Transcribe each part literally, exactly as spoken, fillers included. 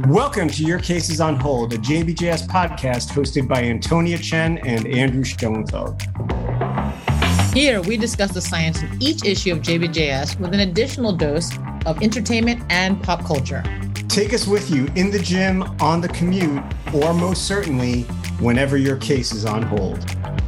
Welcome to Your Case is on Hold, a J B J S podcast hosted by Antonia Chen and Andrew Schoenfeld. Here, we discuss the science in each issue of J B J S with an additional dose of entertainment and pop culture. Take us with you in the gym, on the commute, or most certainly, whenever your case is on hold.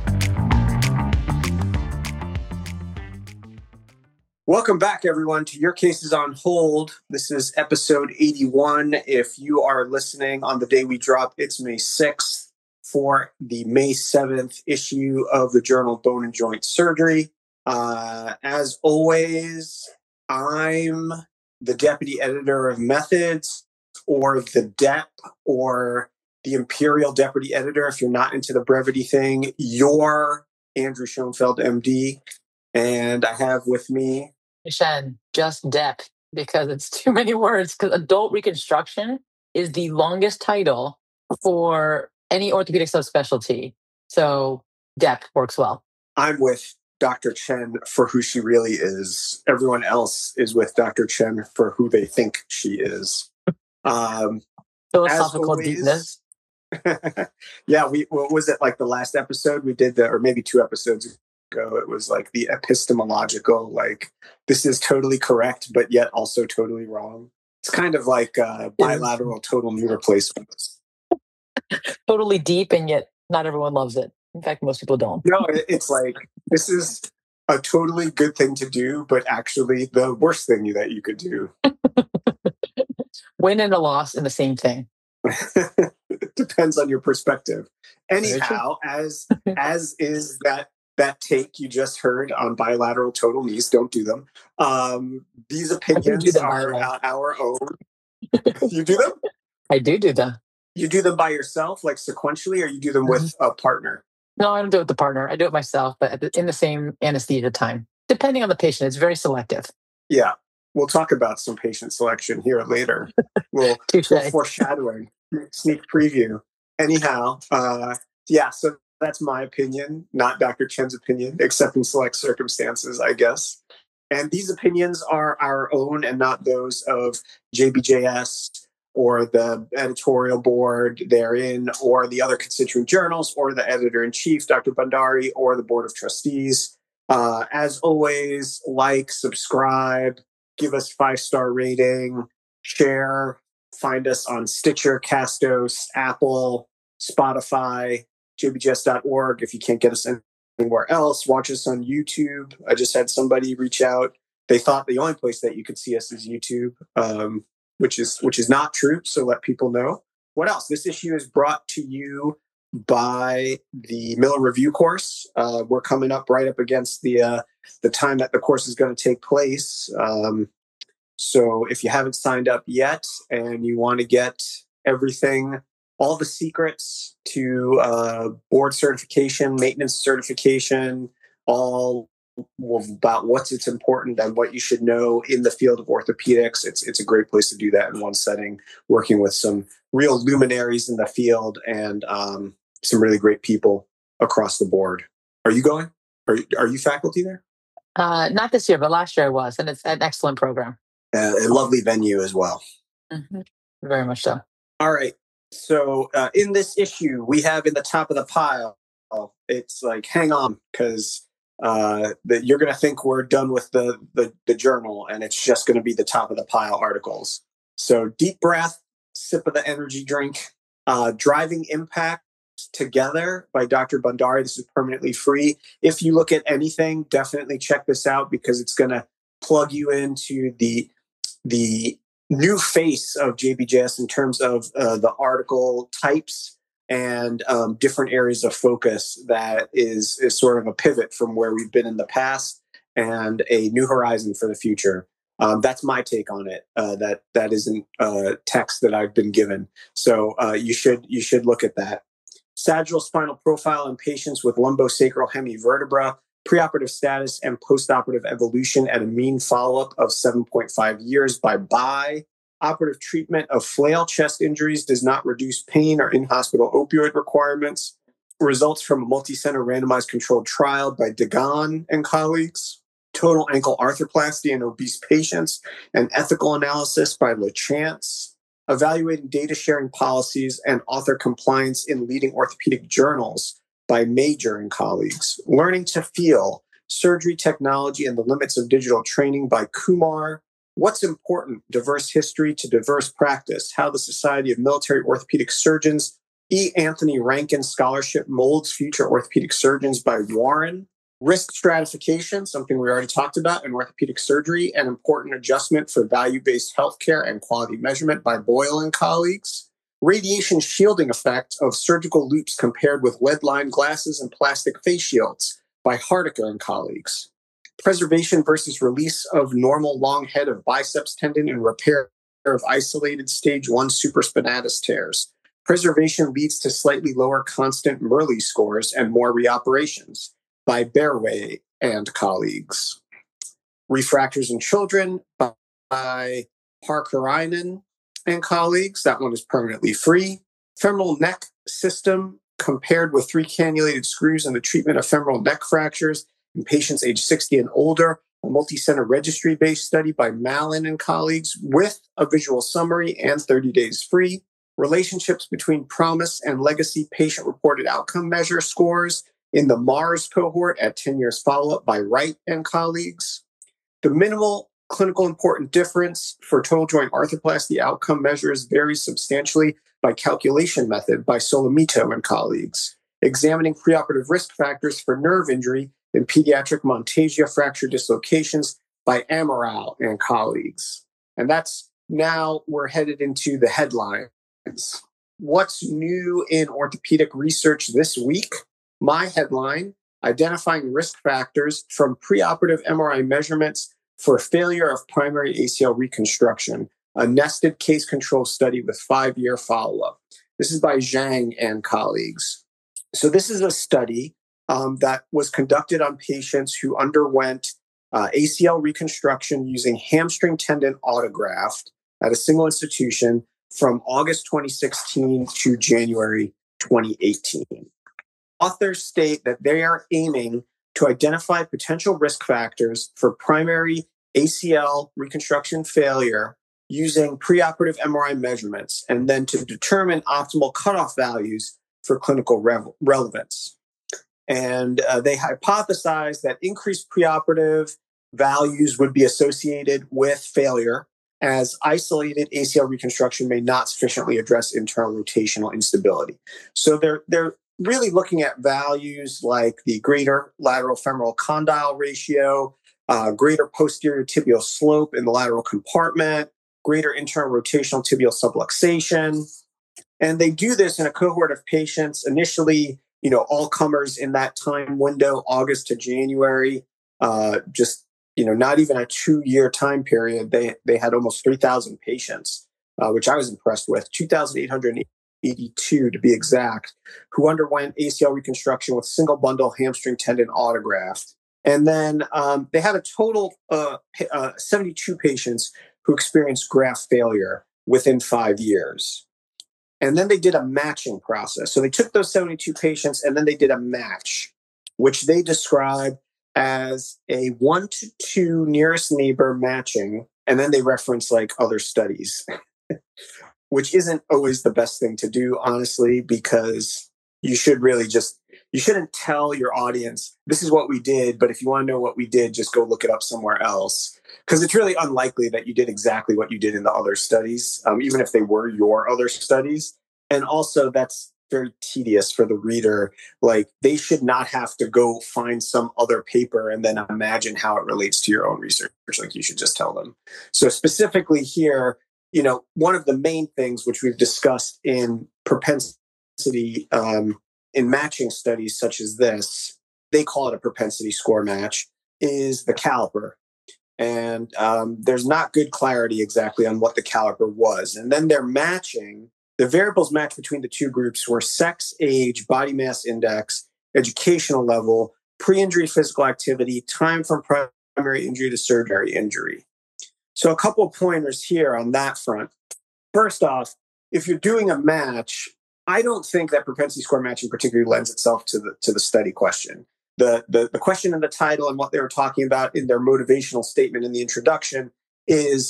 Welcome back, everyone, to Your Case is on Hold. This is episode eighty-one. If you are listening on the day we drop, it's May sixth for the May seventh issue of the journal Bone and Joint Surgery. Uh, as always, I'm the deputy editor of Methods, or the D E P, or the Imperial Deputy Editor. If you're not into the brevity thing, you're Andrew Schoenfeld, M D. And I have with me... Shen, just D E P, because it's too many words, because adult reconstruction is the longest title for any orthopedic subspecialty. So D E P works well. I'm with Doctor Chen for who she really is. Everyone else is with Doctor Chen for who they think she is. Um, Philosophical always, deepness. Yeah, we what was it like the last episode we did, the, or maybe two episodes ago, it was like the epistemological, like this is totally correct, but yet also totally wrong. It's kind of like uh, bilateral total knee replacements. Totally deep, and yet not everyone loves it. In fact, most people don't. No, it's like, this is a totally good thing to do, but actually the worst thing that you could do. Win and a loss in the same thing. It depends on your perspective. Anyhow, as as is that that take you just heard on bilateral total knees, don't do them. Um, these opinions them are uh, our own. You do them? I do do them. You do them by yourself, like sequentially, or you do them with a partner? No, I don't do it with the partner. I do it myself, but at the, in the same anesthesia time. Depending on the patient, it's very selective. Yeah. We'll talk about some patient selection here later. We'll, we'll foreshadowing, sneak preview. Anyhow, uh, yeah, so that's my opinion, not Doctor Chen's opinion, except in select circumstances, I guess. And these opinions are our own and not those of J B J S or the editorial board therein, or the other constituent journals, or the editor-in-chief, Doctor Bhandari, or the board of trustees. Uh, as always, like, subscribe, give us five-star rating, share, find us on Stitcher, Castos, Apple, Spotify, j b j s dot org. If you can't get us anywhere else, watch us on YouTube. I just had somebody reach out. They thought the only place that you could see us is YouTube, um, which is which is not true. So let people know. What else? This issue is brought to you by the Miller Review course. Uh, we're coming up right up against the uh, the time that the course is going to take place. Um, so if you haven't signed up yet and you want to get everything, all the secrets to uh, board certification, maintenance certification, all about what's it's important and what you should know in the field of orthopedics, it's it's a great place to do that in one setting, working with some real luminaries in the field and um, some really great people across the board. Are you going? Are are you faculty there? Uh, not this year, but last year I was, and it's an excellent program. Uh, a lovely venue as well. Mm-hmm. Very much so. All right. So uh, in this issue, we have in the top of the pile, it's like, hang on, because uh, that you're going to think we're done with the, the, the journal, and it's just going to be the top of the pile articles. So deep breath, sip of the energy drink, uh, Driving Impact Together by Doctor Bhandari. This is permanently free. If you look at anything, definitely check this out, because it's going to plug you into the the new face of J B J S in terms of uh, the article types and um, different areas of focus that is, is sort of a pivot from where we've been in the past and a new horizon for the future. Um, that's my take on it. Uh, that that isn't uh, text that I've been given. So uh, you should you should look at that. Sagittal spinal profile in patients with lumbosacral hemivertebra, preoperative status and postoperative evolution at a mean follow-up of seven point five years by Bai. Operative treatment of flail chest injuries does not reduce pain or in-hospital opioid requirements. Results from a multi-center randomized controlled trial by Dagan and colleagues. Total ankle arthroplasty in obese patients, an ethical analysis by LaChance. evaluating data sharing policies and author compliance in leading orthopedic journals by Major and colleagues. Learning to Feel, Surgery Technology and the Limits of Digital Training by Kumar. What's Important? Diverse History to Diverse Practice, How the Society of Military Orthopedic Surgeons E. Anthony Rankin Scholarship Molds Future Orthopedic Surgeons by Warren. Risk Stratification, something we already talked about in orthopedic surgery, an important adjustment for value-based healthcare and quality measurement by Boyle and colleagues. Radiation shielding effect of surgical loops compared with lead-lined glasses and plastic face shields by Hardiker and colleagues. Preservation versus release of normal long head of biceps tendon and repair of isolated stage one supraspinatus tears. Preservation leads to slightly lower constant Murley scores and more reoperations by Bearway and colleagues. Refractors in Children by Parkerainen and colleagues. That one is permanently free. Femoral neck system compared with three cannulated screws in the treatment of femoral neck fractures in patients age sixty and older. A multi-center registry-based study by Mallon and colleagues with a visual summary and thirty days free. Relationships between PROMIS and legacy patient-reported outcome measure scores in the MARS cohort at ten years follow-up by Wright and colleagues. The minimal clinical important difference for total joint arthroplasty outcome measures varies substantially by calculation method by Solomito and colleagues. Examining preoperative risk factors for nerve injury in pediatric Montagia fracture dislocations by Amaral and colleagues. And that's now we're headed into the headlines. What's new in orthopedic research this week? My headline, Identifying Risk Factors from Preoperative M R I Measurements for Failure of Primary A C L Reconstruction, a nested case control study with five-year follow-up. This is by Zhang and colleagues. So this is a study um, that was conducted on patients who underwent uh, A C L reconstruction using hamstring tendon autograft at a single institution from August twenty sixteen to January twenty eighteen. Authors state that they are aiming to identify potential risk factors for primary A C L reconstruction failure using preoperative M R I measurements, and then to determine optimal cutoff values for clinical re- relevance. And uh, they hypothesized that increased preoperative values would be associated with failure, as isolated A C L reconstruction may not sufficiently address internal rotational instability. So they're they're really looking at values like the greater lateral femoral condyle ratio, uh, greater posterior tibial slope in the lateral compartment, greater internal rotational tibial subluxation. And they do this in a cohort of patients, initially, you know, all comers in that time window, August to January, uh, just, you know, not even a two-year time period. They they had almost three thousand patients, uh, which I was impressed with, two thousand eight hundred eighty-two to be exact, who underwent A C L reconstruction with single bundle hamstring tendon autograft. And then um, they had a total uh, uh, seventy-two patients who experienced graft failure within five years. And then they did a matching process. So they took those seventy-two patients and then they did a match, which they describe as a one to two nearest neighbor matching. And then they reference like other studies, which isn't always the best thing to do, honestly, because you should really just, you shouldn't tell your audience, this is what we did, but if you want to know what we did, just go look it up somewhere else. Because it's really unlikely that you did exactly what you did in the other studies, um, even if they were your other studies. And also that's very tedious for the reader. Like they should not have to go find some other paper and then imagine how it relates to your own research. Like you should just tell them. So specifically here, you know, one of the main things which we've discussed in propensity um, in matching studies such as this, they call it a propensity score match, is the caliper. And um, there's not good clarity exactly on what the caliper was. And then they're matching, the variables matched between the two groups were sex, age, body mass index, educational level, pre-injury physical activity, time from primary injury to surgery injury. So a couple of pointers here on that front. First off, if you're doing a match, I don't think that propensity score matching particularly lends itself to the to the study question. The, the, the question in the title and what they were talking about in their motivational statement in the introduction is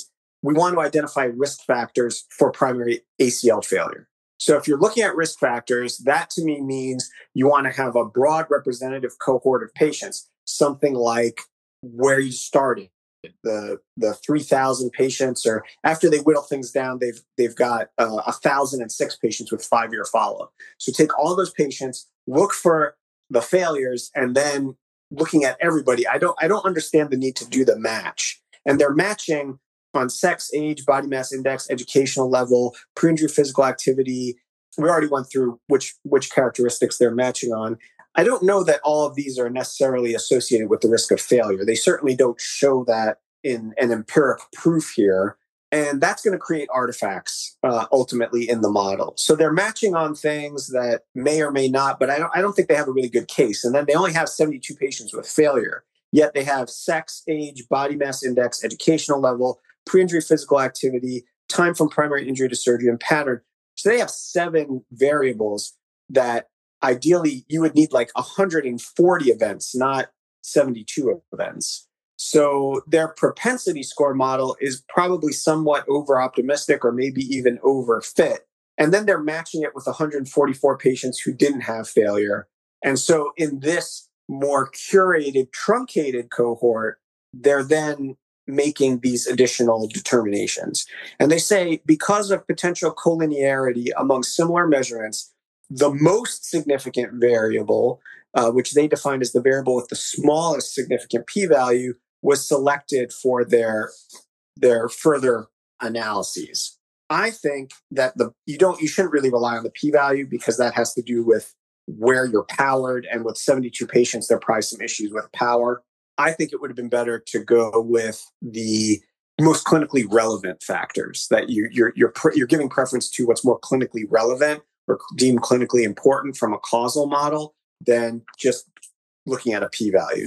we want to identify risk factors for primary A C L failure. So if you're looking at risk factors, that to me means you want to have a broad representative cohort of patients, something like where you started. The the three thousand patients, or after they whittle things down, they've they've got uh, one thousand six patients with five-year follow-up. So take all those patients, look for the failures, and then looking at everybody. I don't I don't understand the need to do the match. And they're matching on sex, age, body mass index, educational level, pre-injury physical activity. We already went through which which characteristics they're matching on. I don't know that all of these are necessarily associated with the risk of failure. They certainly don't show that in an empiric proof here. And that's going to create artifacts uh, ultimately in the model. So they're matching on things that may or may not, but I don't, I don't think they have a really good case. And then they only have seventy-two patients with failure, yet they have sex, age, body mass index, educational level, pre-injury physical activity, time from primary injury to surgery, and pattern. So they have seven variables that ideally you would need like one hundred forty events, not seventy-two events. So their propensity score model is probably somewhat over optimistic or maybe even over fit. And then they're matching it with one hundred forty-four patients who didn't have failure. And so in this more curated, truncated cohort, they're then making these additional determinations. And they say because of potential collinearity among similar measurements, the most significant variable, uh, which they defined as the variable with the smallest significant p-value, was selected for their, their further analyses. I think that the you don't you shouldn't really rely on the p-value because that has to do with where you're powered, and with seventy-two patients, there are probably some issues with power. I think it would have been better to go with the most clinically relevant factors that you, you're you're you're giving preference to what's more clinically relevant or deemed clinically important from a causal model than just looking at a p-value.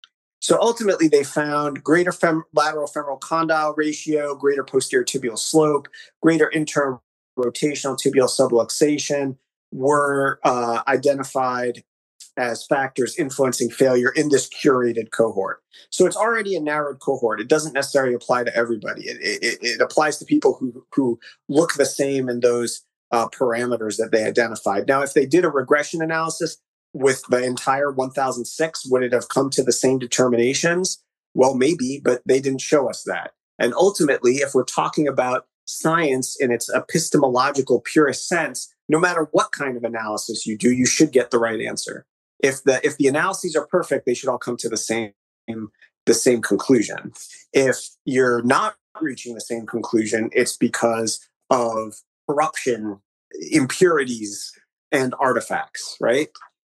So ultimately, they found greater fem- lateral femoral condyle ratio, greater posterior tibial slope, greater internal rotational tibial subluxation were uh, identified as factors influencing failure in this curated cohort. So it's already a narrowed cohort. It doesn't necessarily apply to everybody. It, it, it applies to people who, who look the same in those uh, parameters that they identified. Now, if they did a regression analysis with the entire one thousand six, would it have come to the same determinations? Well, maybe, but they didn't show us that. And ultimately, if we're talking about science in its epistemological purest sense, no matter what kind of analysis you do, you should get the right answer. If the if the analyses are perfect, they should all come to the same the same conclusion. If you're not reaching the same conclusion, it's because of corruption, impurities, and artifacts, right?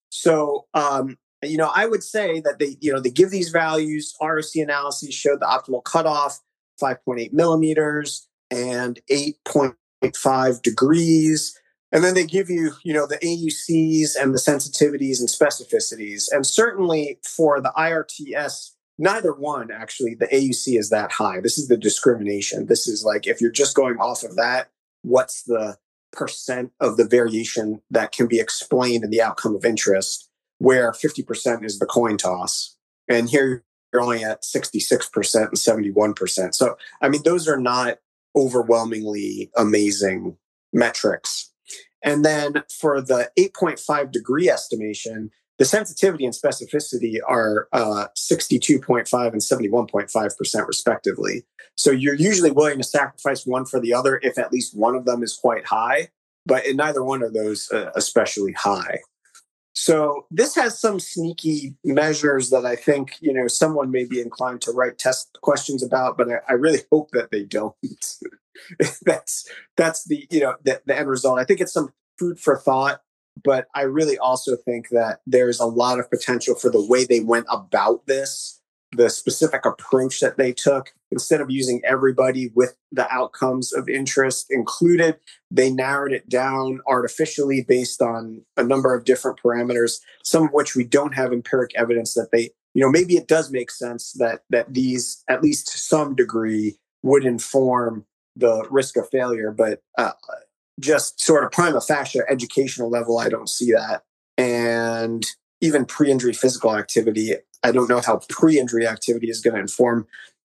So, um, you know, I would say that they, you know, they give these values. R O C analyses showed the optimal cutoff, five point eight millimeters and eight point five degrees. And then they give you, you know, the A U Cs and the sensitivities and specificities. And certainly for the I R T S, neither one, actually, the A U C is that high. This is the discrimination. This is like, if you're just going off of that, what's the percent of the variation that can be explained in the outcome of interest, where fifty percent is the coin toss. And here you're only at sixty-six percent and seventy-one percent. So, I mean, those are not overwhelmingly amazing metrics. And then for the eight point five degree estimation, the sensitivity and specificity are uh, sixty-two point five and seventy-one point five percent respectively. So you're usually willing to sacrifice one for the other if at least one of them is quite high, but in neither one of those uh, especially high. So this has some sneaky measures that I think, you know, someone may be inclined to write test questions about, but I, I really hope that they don't. that's that's the, you know, the, the end result. I think it's some food for thought, but I really also think that there's a lot of potential for the way they went about this, the specific approach that they took. Instead of using everybody with the outcomes of interest included, they narrowed it down artificially based on a number of different parameters, some of which we don't have empiric evidence that they, you know, maybe it does make sense that that these, at least to some degree, would inform the risk of failure, but uh, just sort of prima facie educational level, I don't see that. And even pre-injury physical activity, I don't know how pre-injury activity is going to inform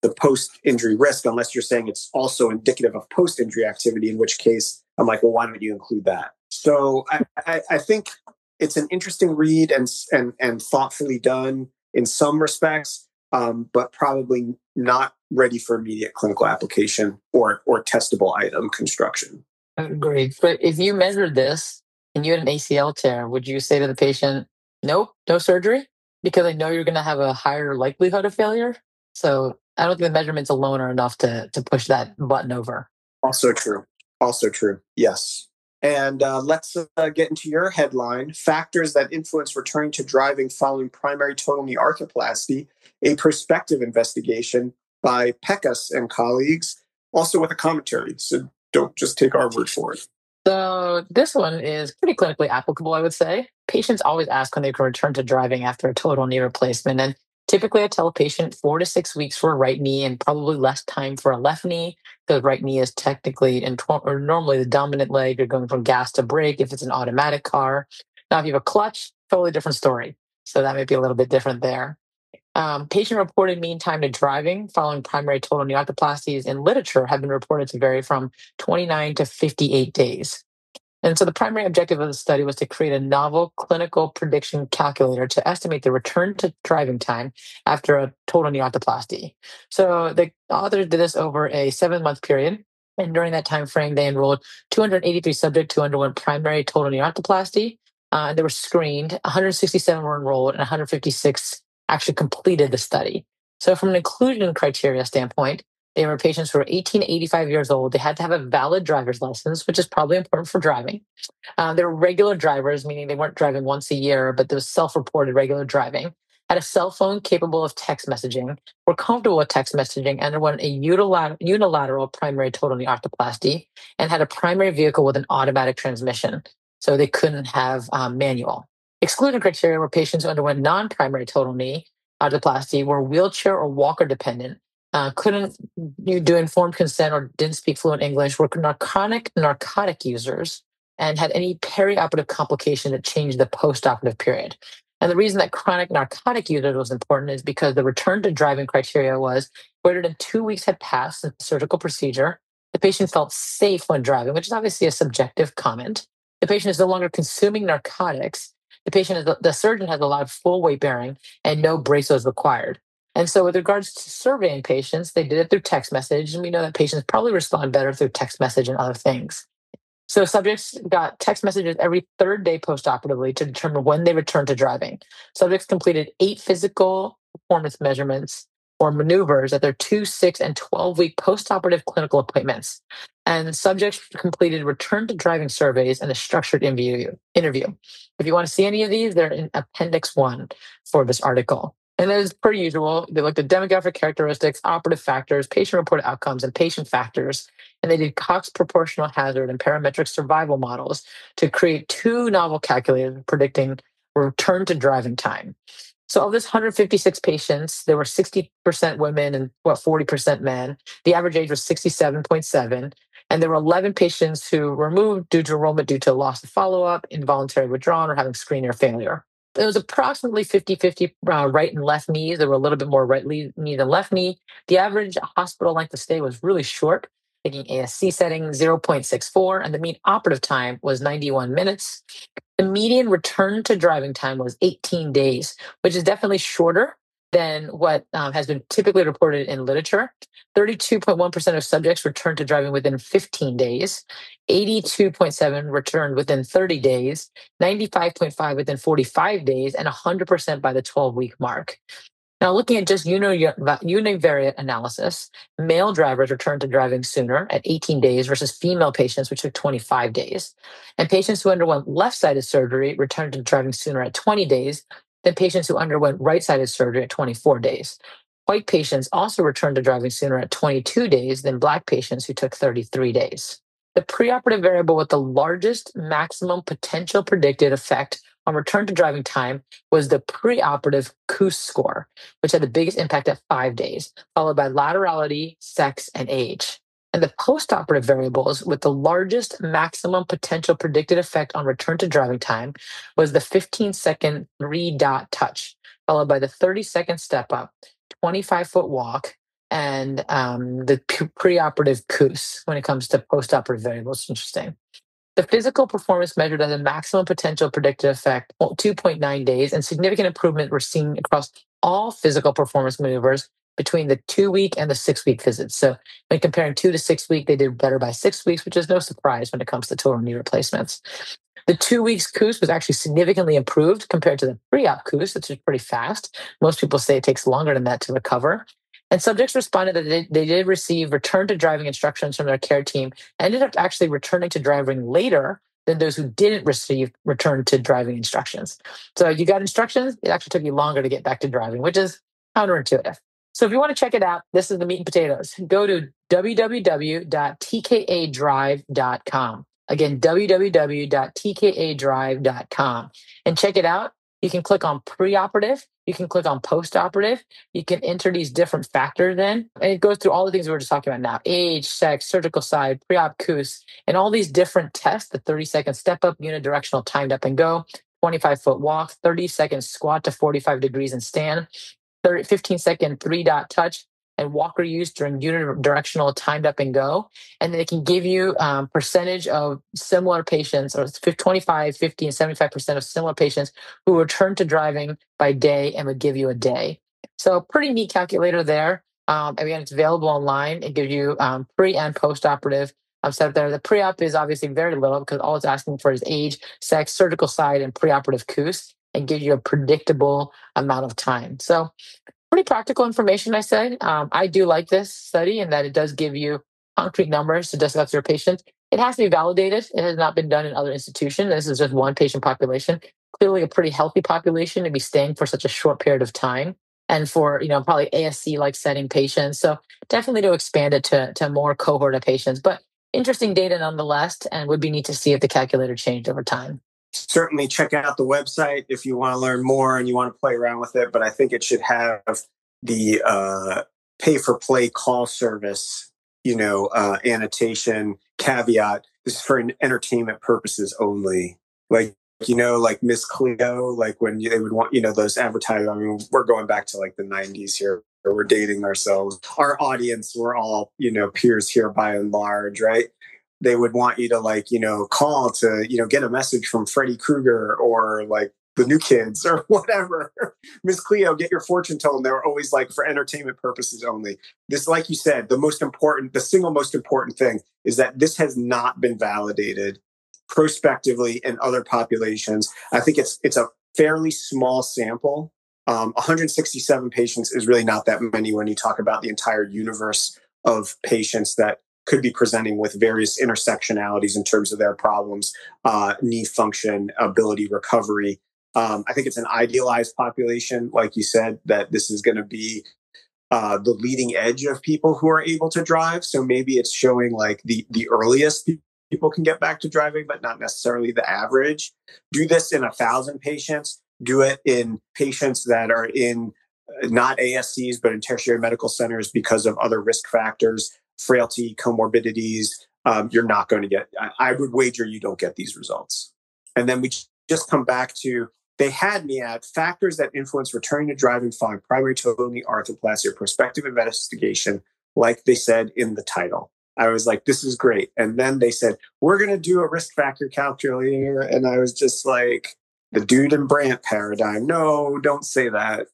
the post-injury risk, unless you're saying it's also indicative of post-injury activity, in which case I'm like, well, why don't you include that? So I, I, I think it's an interesting read and, and, and thoughtfully done in some respects, um, but probably not ready for immediate clinical application or, or testable item construction. Agreed. But if you measured this and you had an A C L tear, would you say to the patient, nope, no surgery? Because I know you're going to have a higher likelihood of failure. So I don't think the measurements alone are enough to, to push that button over. Also true. Also true. Yes. And uh, let's uh, get into your headline, Factors That Influence Returning to Driving Following Primary Total Knee Arthroplasty, a prospective investigation by Peckus and colleagues, also with a commentary. So don't just take our word for it. So this one is pretty clinically applicable, I would say. Patients always ask when they can return to driving after a total knee replacement. And typically I tell a patient four to six weeks for a right knee and probably less time for a left knee. The right knee is technically and or normally the dominant leg. You're going from gas to brake if it's an automatic car. Now, if you have a clutch, totally different story. So that might be a little bit different there. Um, patient reported mean time to driving following primary total knee arthroplasties in literature have been reported to vary from twenty-nine to fifty-eight days. And so the primary objective of the study was to create a novel clinical prediction calculator to estimate the return to driving time after a total knee arthroplasty. So the authors did this over a seven-month period. And during that time frame, they enrolled two hundred eighty-three subjects who underwent primary total knee arthroplasty. Uh, and they were screened. one hundred sixty-seven were enrolled, and one hundred fifty-six actually completed the study. So from an inclusion criteria standpoint, they were patients who were eighteen to eighty-five years old. They had to have a valid driver's license, which is probably important for driving. Uh, they were regular drivers, meaning they weren't driving once a year, but there was self-reported regular driving. Had a cell phone capable of text messaging, were comfortable with text messaging, underwent a unilateral, unilateral primary total knee arthroplasty, and had a primary vehicle with an automatic transmission. So they couldn't have um, manual. Excluding criteria were patients who underwent non-primary total knee arthroplasty, were wheelchair or walker dependent, uh, couldn't do informed consent or didn't speak fluent English, were chronic narcotic users, and had any perioperative complication that changed the postoperative period. And the reason that chronic narcotic users was important is because the return to driving criteria was greater than two weeks had passed since the surgical procedure. The patient felt safe when driving, which is obviously a subjective comment. The patient is no longer consuming narcotics. The patient, is, the surgeon has allowed full weight bearing and no brace was required. And so with regards to surveying patients, they did it through text message. And we know that patients probably respond better through text message and other things. So subjects got text messages every third day postoperatively to determine when they returned to driving. Subjects completed eight physical performance measurements or maneuvers at their two, six, and twelve-week postoperative clinical appointments. And subjects completed return to driving surveys and a structured interview. interview. If you want to see any of these, they're in Appendix one for this article. And as per usual, they looked at demographic characteristics, operative factors, patient-reported outcomes, and patient factors. And they did Cox proportional hazard and parametric survival models to create two novel calculators predicting return to driving time. So of this one hundred fifty-six patients, there were sixty percent women and what forty percent men. The average age was sixty-seven point seven. And there were eleven patients who were removed due to enrollment due to loss of follow-up, involuntary withdrawal, or having screen or failure. It was approximately fifty-fifty uh, right and left knees. There were a little bit more right knee than left knee. The average hospital length of stay was really short, taking A S C setting zero point six four, and the mean operative time was ninety-one minutes. The median return to driving time was eighteen days, which is definitely shorter than what um, has been typically reported in literature. thirty-two point one percent of subjects returned to driving within fifteen days. eighty-two point seven returned within thirty days, ninety-five point five within forty-five days, and one hundred percent by the twelve-week mark. Now, looking at just univariate analysis, male drivers returned to driving sooner at eighteen days versus female patients, which took twenty-five days. And patients who underwent left-sided surgery returned to driving sooner at twenty days than patients who underwent right-sided surgery at twenty-four days. White patients also returned to driving sooner at twenty-two days than Black patients who took thirty-three days. The preoperative variable with the largest maximum potential predicted effect on return to driving time was the preoperative KOOS score, which had the biggest impact at five days, followed by laterality, sex, and age. And the postoperative variables with the largest maximum potential predicted effect on return to driving time was the fifteen-second three-dot touch, followed by the thirty-second step-up, twenty-five-foot walk, and um, the p- preoperative K U S when it comes to postoperative variables. Interesting. The physical performance measured as a maximum potential predicted effect, two point nine days, and significant improvement were seen across all physical performance maneuvers between the two week and the six week visits. So when comparing two to six week, they did better by six weeks, which is no surprise when it comes to total knee replacements. The two weeks K U S was actually significantly improved compared to the pre-op K U S, which is pretty fast. Most people say it takes longer than that to recover. And subjects responded that they, they did receive return to driving instructions from their care team, ended up actually returning to driving later than those who didn't receive return to driving instructions. So you got instructions, it actually took you longer to get back to driving, which is counterintuitive. So if you want to check it out, this is the meat and potatoes. Go to w w w dot t k a drive dot com. Again, w w w dot t k a drive dot com, and check it out. You can click on preoperative. You can click on postoperative. You can enter these different factors in, and it goes through all the things we were just talking about now: age, sex, surgical side, pre-op K U S, and all these different tests: the thirty second step up, unidirectional timed up and go, twenty-five foot walk, thirty second squat to forty-five degrees and stand, thirty, fifteen second three dot touch, and walker use during unidirectional timed up and go. And then it can give you um, percentage of similar patients, or twenty-five, fifty, and seventy-five percent of similar patients who return to driving by day, and would give you a day. So pretty neat calculator there. Um, again, it's available online. It gives you um, pre and post-operative um, setup there. The pre-op is obviously very little because all it's asking for is age, sex, surgical side, and preoperative K U S, and gives you a predictable amount of time. So pretty practical information, I said. Um, I do like this study in that it does give you concrete numbers to discuss your patients. It has to be validated. It has not been done in other institutions. This is just one patient population. Clearly a pretty healthy population to be staying for such a short period of time. And for, you know, probably A S C-like setting patients. So definitely to expand it to, to more cohort of patients. But interesting data nonetheless, and would be neat to see if the calculator changed over time. Certainly check out the website if you want to learn more and you want to play around with it. But I think it should have the uh, pay for play call service, you know, uh, annotation caveat. This is for entertainment purposes only. Like, you know, like Miss Cleo, like when they would want, you know, those advertising. I mean, we're going back to like the nineties here. We're dating ourselves. Our audience, we're all, you know, peers here by and large, right? They would want you to like, you know, call to, you know, get a message from Freddy Krueger or like the New Kids or whatever. Miss Cleo, get your fortune told. And they were always like for entertainment purposes only. This, like you said, the most important, the single most important thing is that this has not been validated prospectively in other populations. I think it's it's a fairly small sample. Um, one hundred sixty-seven patients is really not that many when you talk about the entire universe of patients that could be presenting with various intersectionalities in terms of their problems, uh, knee function, ability, recovery. Um, I think it's an idealized population, like you said, that this is going to be uh, the leading edge of people who are able to drive. So maybe it's showing like the the earliest people can get back to driving, but not necessarily the average. Do this in a thousand patients. Do it in patients that are in uh, not A S Cs, but in tertiary medical centers because of other risk factors, frailty, comorbidities. Um, you're not going to get, I, I would wager you don't get these results. And then we just come back to, they had me at factors that influence returning to driving following primary total knee arthroplasty or prospective investigation, like they said in the title. I was like, this is great. And then they said, we're going to do a risk factor calculator. And I was just like, the Dude and Brandt paradigm. No, don't say that.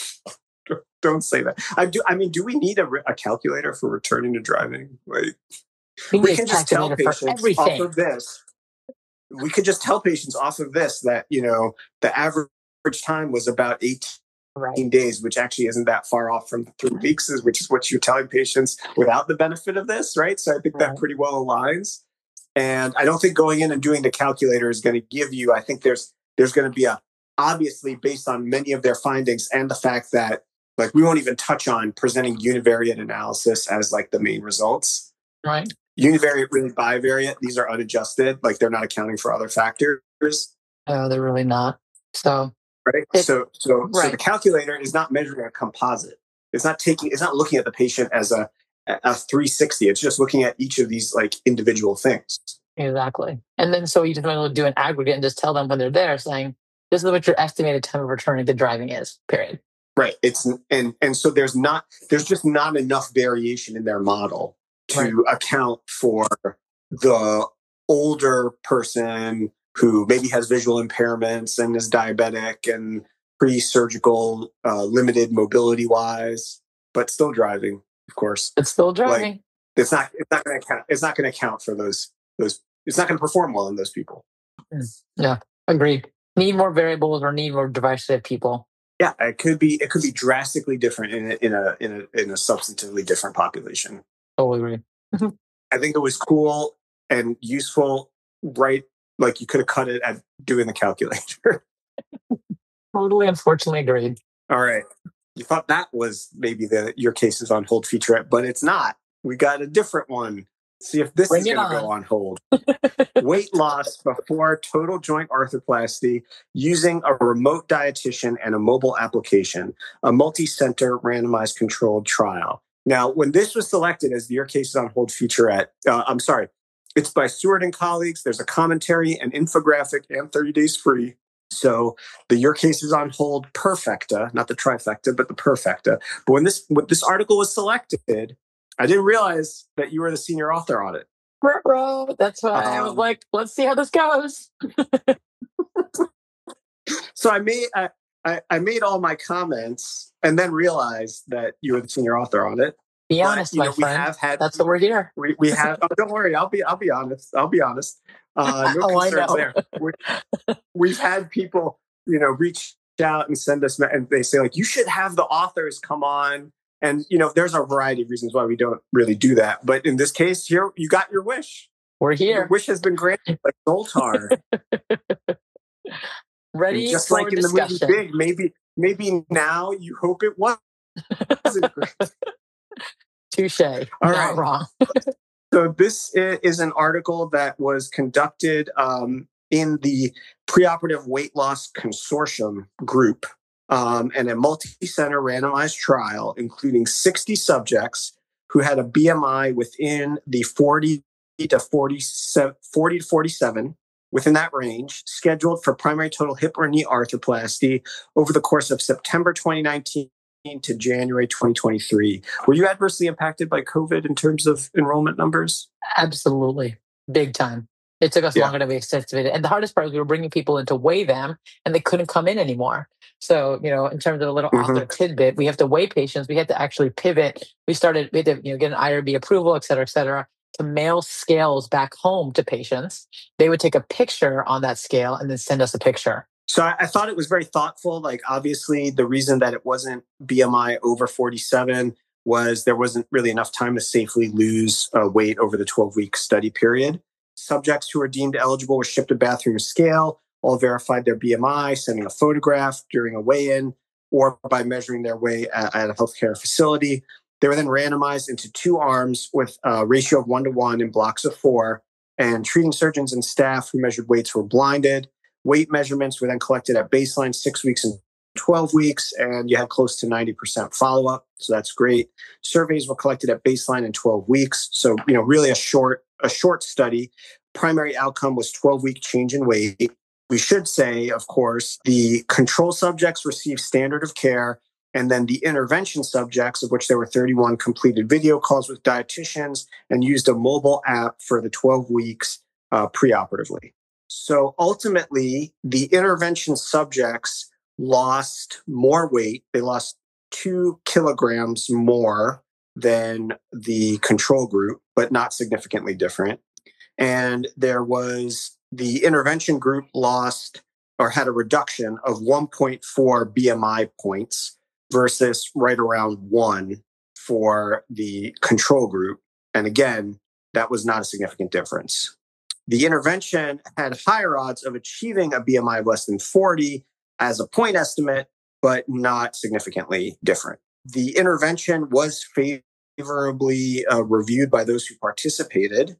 Don't say that. I do. I mean, do we need a, a calculator for returning to driving? Like, we, we can just tell patients off of this. We could just tell patients off of this that, you know, the average time was about eighteen right. days, which actually isn't that far off from the three weeks, which is what you're telling patients without the benefit of this, right? So I think right. that pretty well aligns. And I don't think going in and doing the calculator is going to give you, I think there's there's going to be a, obviously based on many of their findings and the fact that, like, we won't even touch on presenting univariate analysis as like the main results. Right. Univariate, really bivariate. These are unadjusted. Like they're not accounting for other factors. No, they're really not. So, right. It, so, so, right. so the calculator is not measuring a composite. It's not taking, it's not looking at the patient as a, a three sixty. It's just looking at each of these like individual things. Exactly. And then, so you just want to do an aggregate and just tell them when they're there saying, this is what your estimated time of returning to driving is, period. Right. It's and and so there's not there's just not enough variation in their model to right. account for the older person who maybe has visual impairments and is diabetic and pre-surgical, uh, limited mobility wise, but still driving, of course. It's still driving. Like, it's not it's not going to count. It's not going to count for those those. It's not going to perform well in those people. Yeah, agreed. Need more variables or need more diversity of people. Yeah, it could be it could be drastically different in a in a in a in a substantively different population. Totally agree. I think it was cool and useful, right? Like you could have cut it at doing the calculator. Totally, unfortunately agreed. All right. You thought that was maybe the your case is on hold featurette, but it's not. We got a different one. See if this Bring is going to go on hold. Weight loss before total joint arthroplasty using a remote dietitian and a mobile application, a multi-center randomized controlled trial. Now, when this was selected as the Your Case is on Hold featurette, uh, I'm sorry, it's by Stewart and colleagues. There's a commentary, an infographic, and thirty days free. So the Your Case is on Hold perfecta, not the trifecta, but the perfecta. But when this when this article was selected, I didn't realize that you were the senior author on it. Bro, that's why um, I was like, let's see how this goes. So I made I, I, I made all my comments and then realized that you were the senior author on it. Be but, honest, my know, friend. We have had, that's the word here. We we have. Oh, don't worry. I'll be I'll be honest. I'll be honest. Uh, no oh, concerns there. We, we've had people, you know, reach out and send us, and they say like, you should have the authors come on. And, you know, there's a variety of reasons why we don't really do that. But in this case, here, you got your wish. We're here. Your wish has been granted, like Zoltar. Ready and just for like in discussion. the movie Big, maybe maybe now you hope it was. Touche. All Not right. wrong. So this is an article that was conducted um, in the Preoperative Weight Loss Consortium group. Um, and a multi-center randomized trial, including sixty subjects who had a B M I within the forty to forty-seven, forty to forty-seven, within that range, scheduled for primary total hip or knee arthroplasty over the course of September twenty nineteen to January twenty twenty-three. Were you adversely impacted by COVID in terms of enrollment numbers? Absolutely. Big time. It took us yeah. longer than we anticipated. And the hardest part was we were bringing people in to weigh them and they couldn't come in anymore. So, you know, in terms of a little mm-hmm. author tidbit, we have to weigh patients. We had to actually pivot. We started, we had to, you know, get an I R B approval, et cetera, et cetera, to mail scales back home to patients. They would take a picture on that scale and then send us a picture. So I, I thought it was very thoughtful. Like, obviously, the reason that it wasn't B M I over forty-seven was there wasn't really enough time to safely lose uh, weight over the twelve-week study period. Subjects who were deemed eligible were shipped a bathroom scale, all verified their B M I, sending a photograph during a weigh-in, or by measuring their weight at, at a healthcare facility. They were then randomized into two arms with a ratio of one to one in blocks of four, and treating surgeons and staff who measured weights were blinded. Weight measurements were then collected at baseline, six weeks and twelve weeks, and you had close to ninety percent follow-up, so that's great. Surveys were collected at baseline and twelve weeks, so you know, really a short a short study. Primary outcome was twelve-week change in weight. We should say, of course, the control subjects received standard of care, and then the intervention subjects, of which there were thirty-one, completed video calls with dietitians and used a mobile app for the twelve weeks uh, preoperatively. So ultimately, the intervention subjects lost more weight. They lost two kilograms more than the control group, but not significantly different. And there was the intervention group lost or had a reduction of one point four B M I points versus right around one for the control group. And again, that was not a significant difference. The intervention had higher odds of achieving a B M I of less than forty as a point estimate, but not significantly different. The intervention was favorably uh, reviewed by those who participated,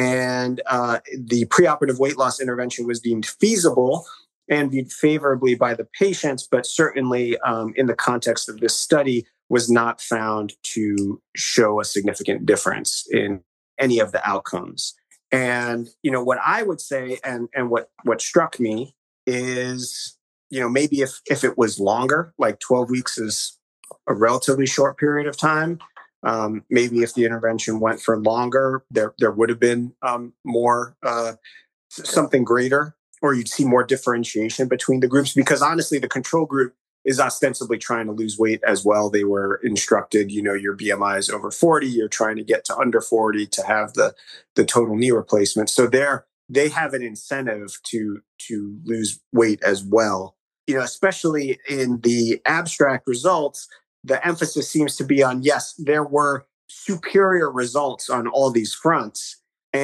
and uh, the preoperative weight loss intervention was deemed feasible and viewed favorably by the patients, but certainly um, in the context of this study was not found to show a significant difference in any of the outcomes. And, you know, what I would say and, and what, what struck me is you know, maybe if, if it was longer, like twelve weeks is a relatively short period of time. Um, maybe if the intervention went for longer, there, there would have been um, more, uh, something greater, or you'd see more differentiation between the groups, because honestly, the control group is ostensibly trying to lose weight as well. They were instructed, you know, your B M I is over forty, you're trying to get to under forty to have the, the total knee replacement. So they're, they have an incentive to, to lose weight as well. You know, especially in the abstract results, the emphasis seems to be on, yes, there were superior results on all these fronts.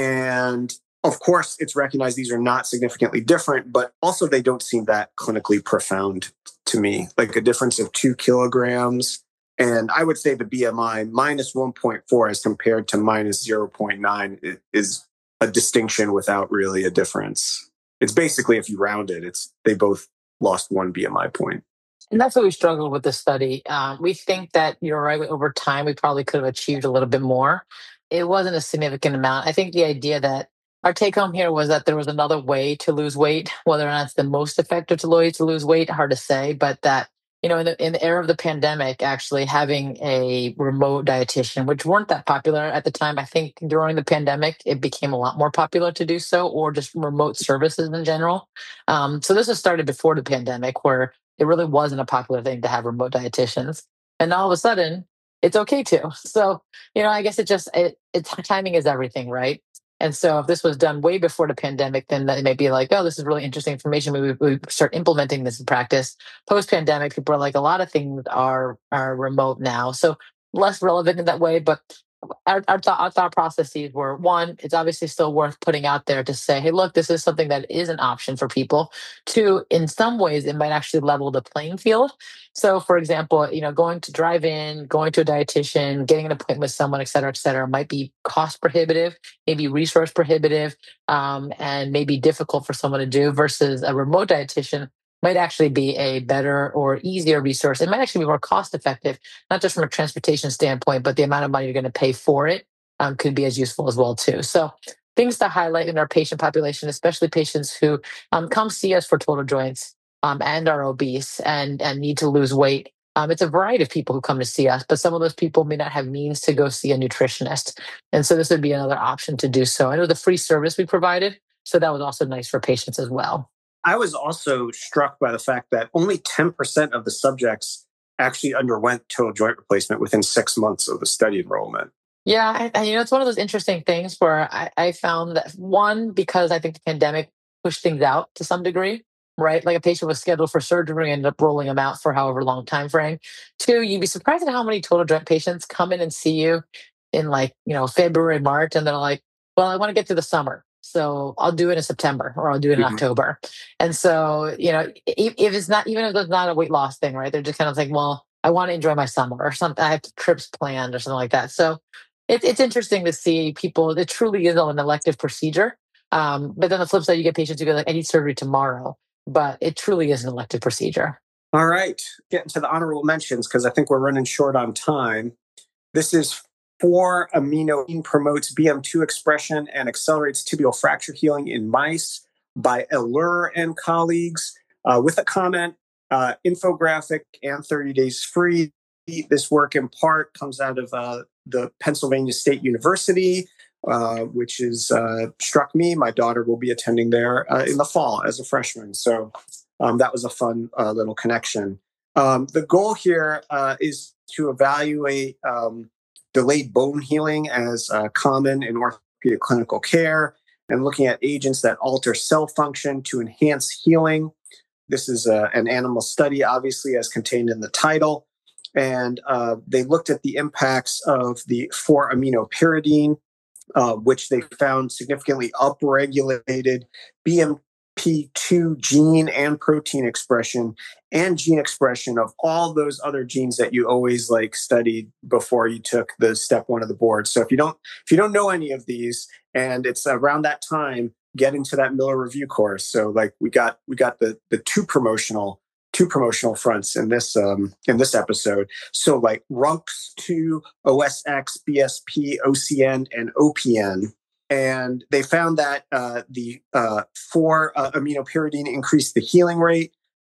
And of course, it's recognized these are not significantly different, but also they don't seem that clinically profound to me, like a difference of two kilograms. And I would say the B M I minus one point four as compared to minus zero point nine is a distinction without really a difference. It's basically, if you round it, it's they both lost one B M I point. And that's what we struggled with this study. Um, we think that you're right. Over time, we probably could have achieved a little bit more. It wasn't a significant amount. I think the idea that our take home here was that there was another way to lose weight, whether or not it's the most effective to way to lose weight, hard to say, but that, you know, in the, in the era of the pandemic, actually having a remote dietitian, which weren't that popular at the time. I think during the pandemic, it became a lot more popular to do so, or just remote services in general. Um, so this was started before the pandemic, where it really wasn't a popular thing to have remote dietitians. And all of a sudden, it's okay too. So, you know, I guess it just, it, it timing is everything, right? And so if this was done way before the pandemic, then it may be like, oh, this is really interesting information. Maybe we start implementing this in practice. Post-pandemic, people are like, a lot of things are are remote now. So less relevant in that way. But our, our, th- our thought processes were, one, it's obviously still worth putting out there to say, hey, look, this is something that is an option for people. Two, in some ways, it might actually level the playing field. So, for example, you know, going to drive in, going to a dietitian, getting an appointment with someone, et cetera, et cetera, might be cost prohibitive, maybe resource prohibitive, um, and maybe difficult for someone to do, versus a remote dietitian might actually be a better or easier resource. It might actually be more cost effective, not just from a transportation standpoint, but the amount of money you're going to pay for it um, could be as useful as well too. So things to highlight in our patient population, especially patients who um, come see us for total joints um, and are obese and, and need to lose weight. Um, it's a variety of people who come to see us, but some of those people may not have means to go see a nutritionist. And so this would be another option to do so. I know the free service we provided, so that was also nice for patients as well. I was also struck by the fact that only ten percent of the subjects actually underwent total joint replacement within six months of the study enrollment. Yeah, I, I, you know, it's one of those interesting things where I, I found that, one, because I think the pandemic pushed things out to some degree, right? Like a patient was scheduled for surgery and ended up rolling them out for however long time frame. Two, you'd be surprised at how many total joint patients come in and see you in like, you know, February, March, and they're like, well, I want to get to the summer, so I'll do it in September or I'll do it in mm-hmm. October. And so, you know, if, if it's not, even if it's not a weight loss thing, right? They're just kind of like, well, I want to enjoy my summer or something. I have trips planned or something like that. So it, it's interesting to see people. It truly is an elective procedure. Um, but then the flip side, you get patients who go like, I need surgery tomorrow, but it truly is an elective procedure. All right. Getting to the honorable mentions, because I think we're running short on time. This is four amino promotes B M two expression and accelerates tibial fracture healing in mice by Allure and colleagues, uh, with a comment, uh, infographic and thirty days free. This work in part comes out of uh, the Pennsylvania State University, uh, which is uh, struck me. My daughter will be attending there uh, in the fall as a freshman. So um, that was a fun uh, little connection. Um, the goal here uh, is to evaluate um, delayed bone healing as uh, common in orthopedic clinical care, and looking at agents that alter cell function to enhance healing. This is uh, an animal study, obviously, as contained in the title. And uh, they looked at the impacts of the four aminopyridine, uh, which they found significantly upregulated B M P two gene and protein expression and gene expression of all those other genes that you always like studied before you took the step one of the board. So if you don't if you don't know any of these, and it's around that time, get into that Miller review course. So like we got we got the the two promotional two promotional fronts in this um, in this episode. So like R U N X two, O S X, B S P, O C N, and O P N. And they found that uh, the uh, four uh, aminopyridine increased the healing rate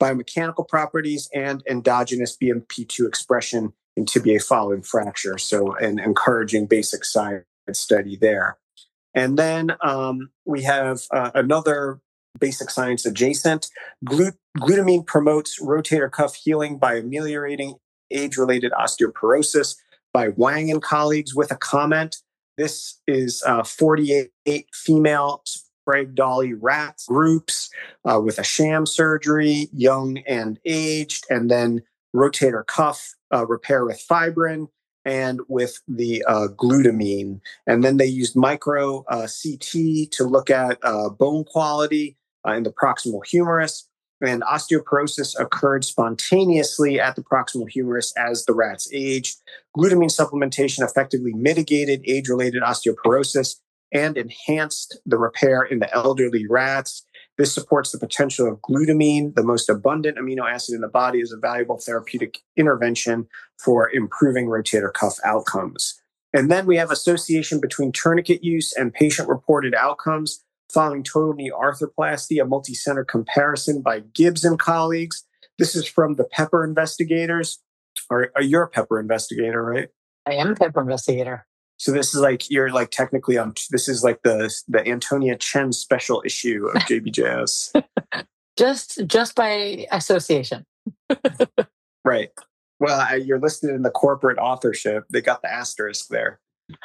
biomechanical properties, and endogenous B M P two expression in tibiae following fracture. So an encouraging basic science study there. And then um, we have uh, another basic science adjacent. Glut- glutamine promotes rotator cuff healing by ameliorating age-related osteoporosis by Wang and colleagues with a comment. This is uh, forty-eight female Sprague-Dawley rat groups uh, with a sham surgery, young and aged, and then rotator cuff uh, repair with fibrin and with the uh, glutamine. And then they used micro uh, C T to look at uh, bone quality uh, in the proximal humerus. And osteoporosis occurred spontaneously at the proximal humerus as the rats aged. Glutamine supplementation effectively mitigated age-related osteoporosis and enhanced the repair in the elderly rats. This supports the potential of glutamine, the most abundant amino acid in the body, as a valuable therapeutic intervention for improving rotator cuff outcomes. And then we have association between tourniquet use and patient-reported outcomes following total knee arthroplasty, a multi-center comparison by Gibbs and colleagues. This is from the Pepper investigators. Or, or you're a Pepper investigator, right? I am a Pepper investigator. So this is like, you're like technically on, this is like the the Antonia Chen special issue of J B J S. just, just by association. Right. Well, I, you're listed in the corporate authorship. They got the asterisk there.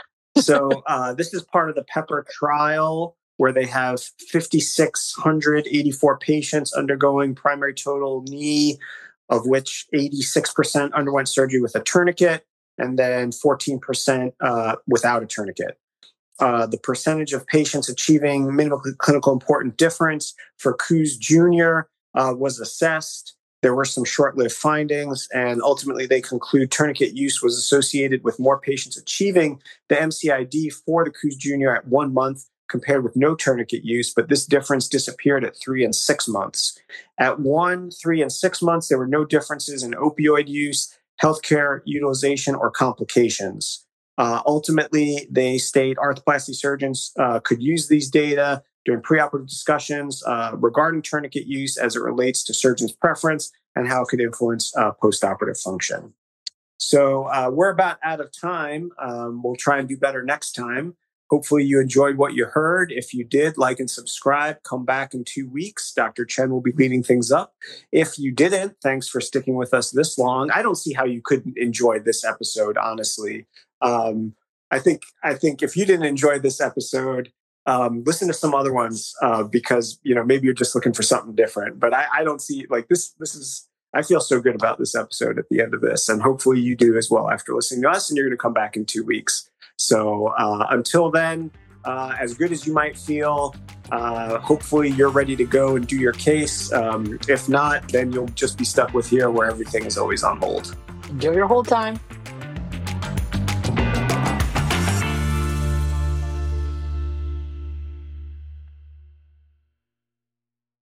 So uh, this is part of the Pepper trial, where they have five thousand six hundred eighty-four patients undergoing primary total knee, of which eighty-six percent underwent surgery with a tourniquet, and then fourteen percent uh, without a tourniquet. Uh, the percentage of patients achieving minimal clinical important difference for Coues Junior uh, was assessed. There were some short-lived findings, and ultimately they conclude tourniquet use was associated with more patients achieving the M C I D for the Coues Junior at one month compared with no tourniquet use, but this difference disappeared at three and six months. At one, three, and six months, there were no differences in opioid use, healthcare utilization, or complications. Uh, ultimately, they state arthroplasty surgeons uh, could use these data during preoperative discussions uh, regarding tourniquet use as it relates to surgeons' preference and how it could influence uh, postoperative function. So uh, we're about out of time. Um, we'll try and do better next time. Hopefully you enjoyed what you heard. If you did, like and subscribe. Come back in two weeks. Doctor Chen will be leading things up. If you didn't, thanks for sticking with us this long. I don't see how you couldn't enjoy this episode, honestly. Um, I think I think if you didn't enjoy this episode, um, listen to some other ones uh, because you know maybe you're just looking for something different. But I, I don't see like this. This is I feel so good about this episode at the end of this, and hopefully you do as well after listening to us. And you're going to come back in two weeks. So uh, until then, uh, as good as you might feel, uh, hopefully you're ready to go and do your case. Um, if not, then you'll just be stuck with here where everything is always on hold. Enjoy your hold time.